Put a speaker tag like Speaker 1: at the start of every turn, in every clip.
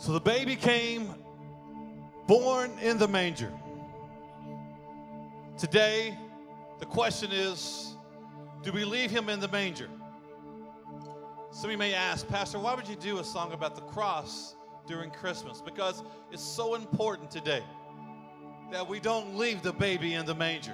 Speaker 1: So the baby came, born in the manger. Today, the question is, do we leave him in the manger? Some of you may ask, Pastor, why would you do a song about the cross during Christmas? Because it's so important today that we don't leave the baby in the manger.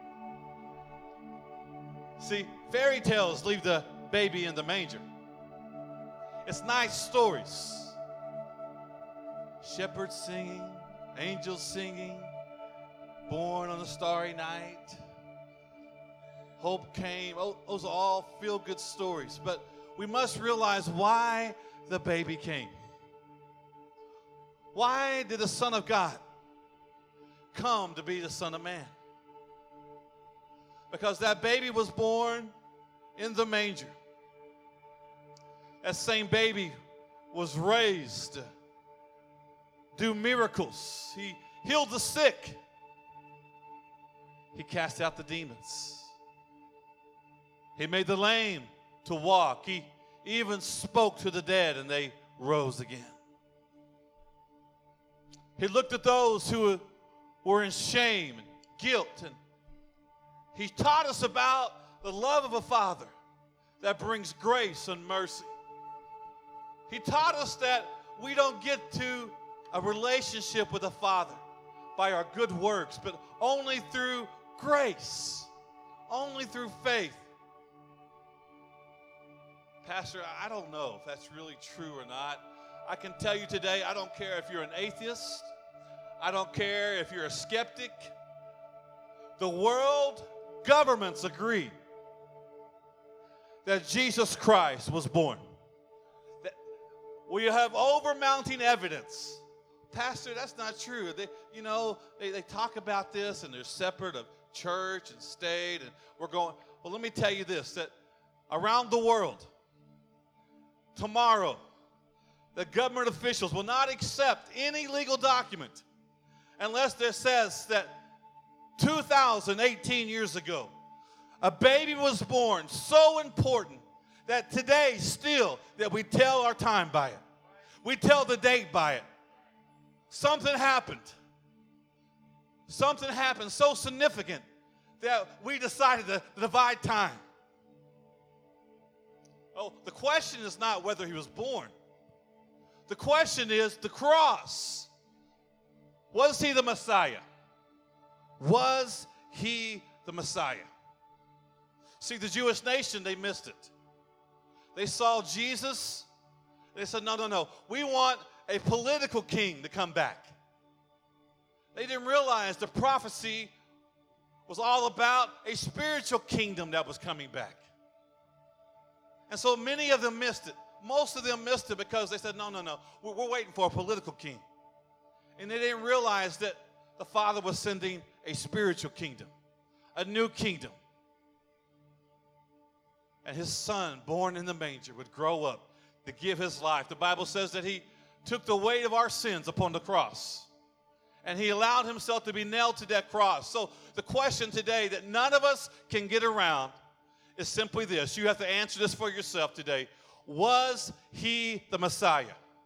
Speaker 1: See, fairy tales leave the baby in the manger. It's nice stories. Shepherds singing, angels singing, born on a starry night. Hope came. Oh, those are all feel-good stories. But we must realize why the baby came. Why did the Son of God come to be the Son of Man? Because that baby was born in the manger. That same baby was raised to do miracles. He healed the sick. He cast out the demons. He made the lame to walk. He even spoke to the dead and they rose again. He looked at those who were in shame and guilt, and he taught us about the love of a Father that brings grace and mercy. He taught us that we don't get to a relationship with a Father by our good works, but only through grace, only through faith. Pastor, I don't know if that's really true or not. I can tell you today, I don't care if you're an atheist. I don't care if you're a skeptic. The world governments agree that Jesus Christ was born. We have overmounting evidence. Pastor, that's not true. They talk about this and they're separate of church and state, and we're going, well, let me tell you this, that around the world, tomorrow, the government officials will not accept any legal document unless it says that 2018 years ago, a baby was born so important that today still that we tell our time by it. We tell the date by it. Something happened. Something happened so significant that we decided to divide time. Oh, the question is not whether he was born. The question is the cross. Was he the Messiah? Was he the Messiah? See, the Jewish nation, they missed it. They saw Jesus. They said, no. We want a political king to come back. They didn't realize the prophecy was all about a spiritual kingdom that was coming back. And so many of them missed it. Most of them missed it because they said, no. We're waiting for a political king. And they didn't realize that the Father was sending a spiritual kingdom, a new kingdom. And his Son, born in the manger, would grow up to give his life. The Bible says that he took the weight of our sins upon the cross. And he allowed himself to be nailed to that cross. So the question today that none of us can get around is simply this. You have to answer this for yourself today. Was he the Messiah?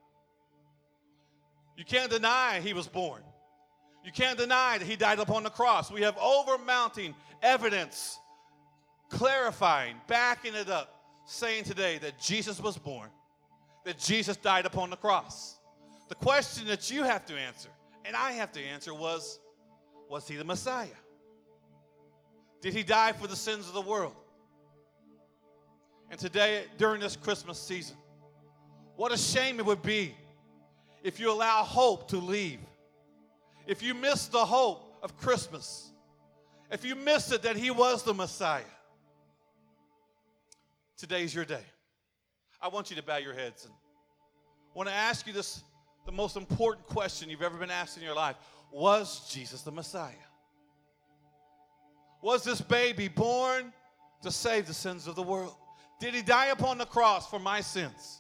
Speaker 1: You can't deny he was born. You can't deny that he died upon the cross. We have overmounting evidence clarifying, backing it up, saying today that Jesus was born, that Jesus died upon the cross. The question that you have to answer, and I have to answer, was he the Messiah? Did he die for the sins of the world? And today, during this Christmas season, what a shame it would be if you allow hope to leave. If you miss the hope of Christmas. If you miss it that he was the Messiah. Today's your day. I want you to bow your heads. And I want to ask you this, the most important question you've ever been asked in your life. Was Jesus the Messiah? Was this baby born to save the sins of the world? Did he die upon the cross for my sins?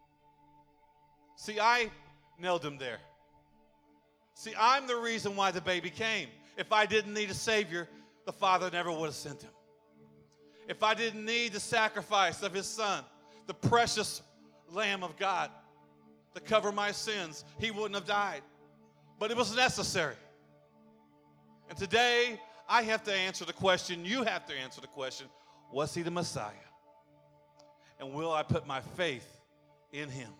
Speaker 1: See, I nailed him there. See, I'm the reason why the baby came. If I didn't need a Savior, the Father never would have sent him. If I didn't need the sacrifice of his Son, the precious Lamb of God, to cover my sins, he wouldn't have died. But it was necessary. And today, I have to answer the question, you have to answer the question, was he the Messiah? And will I put my faith in him?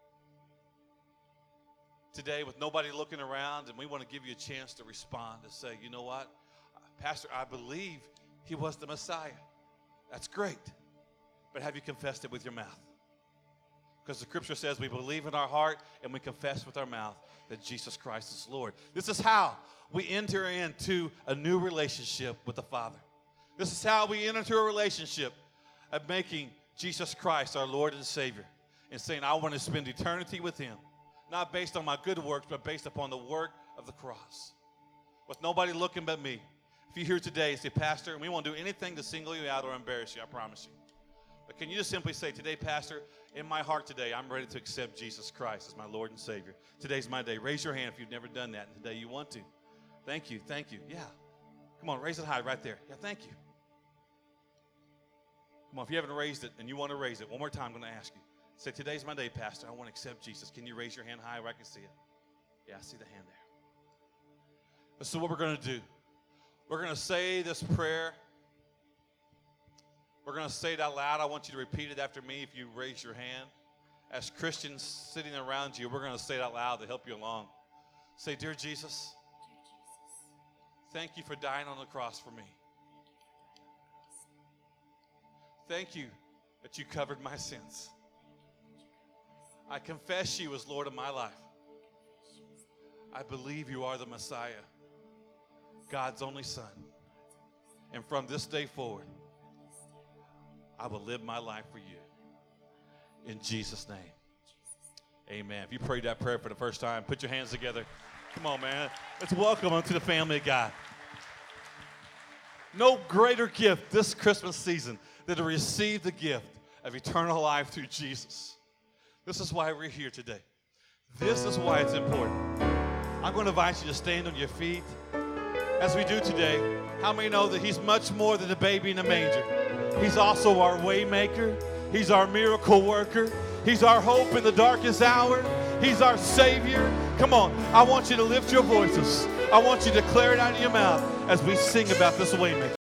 Speaker 1: Today, with nobody looking around, and we want to give you a chance to respond and say, you know what? Pastor, I believe he was the Messiah. That's great. But have you confessed it with your mouth? Because the scripture says we believe in our heart and we confess with our mouth that Jesus Christ is Lord. This is how we enter into a new relationship with the Father. This is how we enter into a relationship of making Jesus Christ our Lord and Savior and saying, I want to spend eternity with him. Not based on my good works, but based upon the work of the cross. With nobody looking but me. If you're here today and say, Pastor, and we won't do anything to single you out or embarrass you, I promise you. But can you just simply say, today, Pastor, in my heart today, I'm ready to accept Jesus Christ as my Lord and Savior. Today's my day. Raise your hand if you've never done that, and today you want to. Thank you, thank you. Yeah. Come on, raise it high right there. Yeah, thank you. Come on, if you haven't raised it and you want to raise it, one more time, I'm going to ask you. Say, today's my day, Pastor. I want to accept Jesus. Can you raise your hand high where I can see it? Yeah, I see the hand there. This is what we're going to do. We're going to say this prayer. We're going to say it out loud. I want you to repeat it after me if you raise your hand. As Christians sitting around you, we're going to say it out loud to help you along. Say, Dear Jesus, thank you for dying on the cross for me. Thank you that you covered my sins. I confess you as Lord of my life. I believe you are the Messiah, God's only Son. And from this day forward, I will live my life for you. In Jesus' name, amen. If you prayed that prayer for the first time, put your hands together. Come on, man. Let's welcome them to the family of God. No greater gift this Christmas season than to receive the gift of eternal life through Jesus. This is why we're here today. This is why it's important. I'm going to invite you to stand on your feet. As we do today, how many know that he's much more than a baby in a manger? He's also our way maker. He's our miracle worker. He's our hope in the darkest hour. He's our Savior. Come on, I want you to lift your voices. I want you to declare it out of your mouth as we sing about this way maker.